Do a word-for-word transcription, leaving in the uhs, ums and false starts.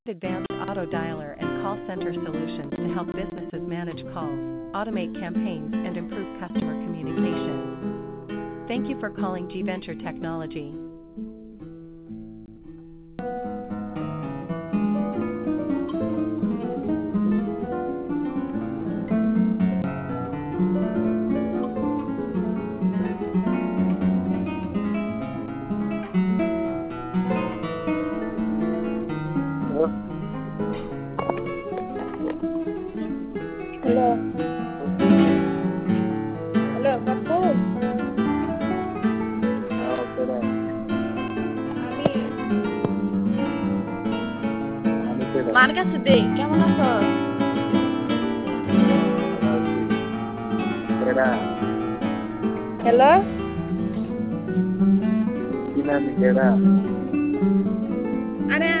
advanced auto dialer and call center solutions to help businesses manage calls, automate campaigns, and improve customer communication. Thank you for calling G Venture Technology. Hello. Hello, Kapoor. আমি মার কাছে দে কেমন আছো hello আরে